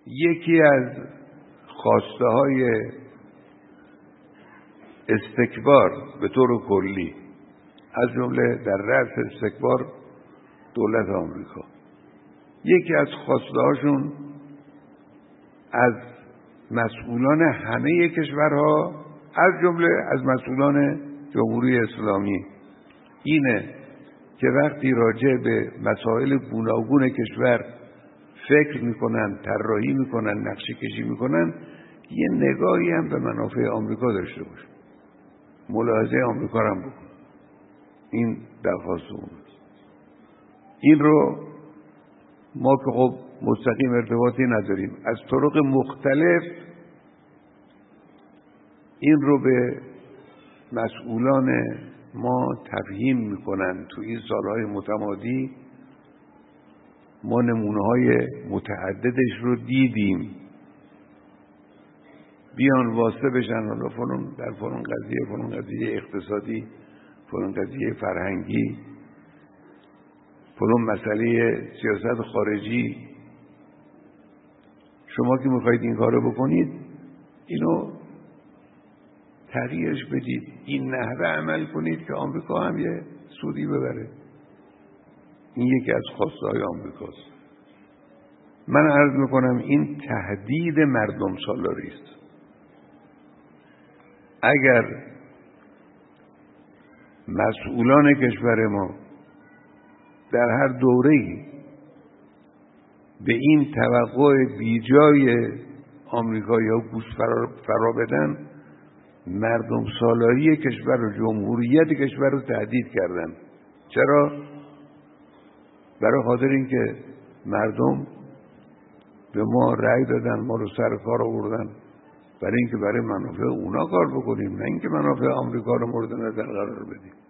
یکی از خواسته های استکبار به طور کلی، از جمله در رأس استکبار دولت آمریکا، یکی از خواسته هاشون از مسئولان همه کشورها، از جمله از مسئولان جمهوری اسلامی، اینه که وقتی راجع به مسائل گوناگون کشور فکر میکنن، طراحی میکنن، نقشه کشی میکنن، یه نگاهی هم به منافع آمریکا داشته باشه، ملاحظه آمریکا هم بکن. این درخواست اون. این رو ما که خب مستقیم ارتباطی نداریم، از طرق مختلف این رو به مسئولان ما تفهیم میکنن. تو این سالهای متمادی ما نمونه‌های متعددش رو دیدیم. بیان واسطه بشن، حالا فلان در فلان قضیه اقتصادی، فلان قضیه فرهنگی، فلان مسئله سیاست خارجی. شما که میخواید این کارو بکنید، اینو تغییرش بدید، این نحوه عمل کنید که آمریکا هم یه سودی ببره. این یکی از خواسته های آمریکاست. من عرض میکنم این تهدید مردم سالاری است. اگر مسئولان کشور ما در هر دوره‌ای به این توقع بیجای آمریکایی‌ها گوش فرا بدن، مردم سالاری کشور و جمهوریت کشور رو تهدید کردن. چرا؟ برای خاطر اینکه مردم به ما رأی دادن، ما رو سر کار آوردن برای اینکه برای منافع اونا کار بکنیم، نه اینکه منافع آمریکا رو مورد نظر قرار بدیم.